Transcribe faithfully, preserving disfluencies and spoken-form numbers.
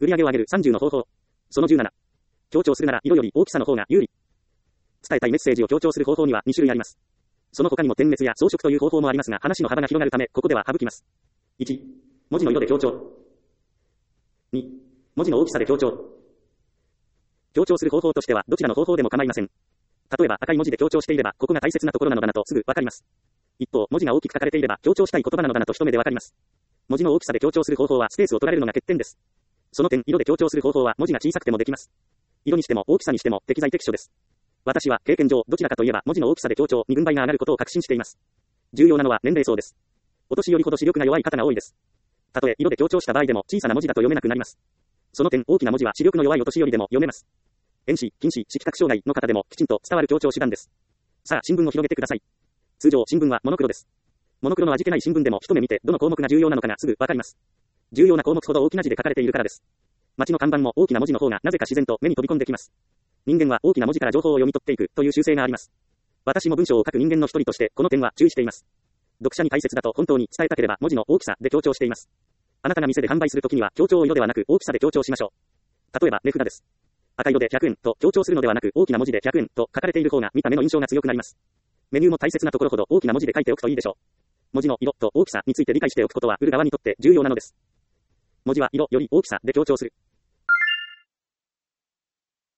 売上を上げるさんじゅうの方法。そのじゅうなな。強調するなら色より大きさの方が有利。伝えたいメッセージを強調する方法にはに種類あります。その他にも点滅や装飾という方法もありますが、話の幅が広がるため、ここでは省きます。いち、文字の色で強調。に、文字の大きさで強調。強調する方法としては、どちらの方法でも構いません。例えば赤い文字で強調していれば、ここが大切なところなのだなとすぐわかります。一方、文字が大きく書かれていれば、強調したい言葉なのだなと一目でわかります。文字の大きさで強調する方法はスペースを取られるのが欠点です。その点、色で強調する方法は文字が小さくてもできます。色にしても大きさにしても適材適所です。私は経験上、どちらかといえば文字の大きさで強調に軍配が上がることを確信しています。重要なのは年齢層です。お年寄りほど視力が弱い方が多いです。たとえ色で強調した場合でも小さな文字だと読めなくなります。その点、大きな文字は視力の弱いお年寄りでも読めます。遠視、近視、色覚障害の方でもきちんと伝わる強調手段です。さあ、新聞を広げてください。通常、新聞はモノクロです。モノクロの味気ない新聞でも一目見てどの項目が重要なのかがすぐわかります。重要な項目ほど大きな字で書かれているからです。街の看板も大きな文字の方がなぜか自然と目に飛び込んできます。人間は大きな文字から情報を読み取っていくという習性があります。私も文章を書く人間の一人としてこの点は注意しています。読者に大切だと本当に伝えたければ文字の大きさで強調しています。あなたが店で販売するときには強調を色ではなく大きさで強調しましょう。例えば値札です。赤色でひゃくえんと強調するのではなく大きな文字でひゃくえんと書かれている方が見た目の印象が強くなります。メニューも大切なところほど大きな文字で書いておくといいでしょう。文字の色と大きさについて理解しておくことは売る側にとって重要なのです。文字は色より大きさで強調する。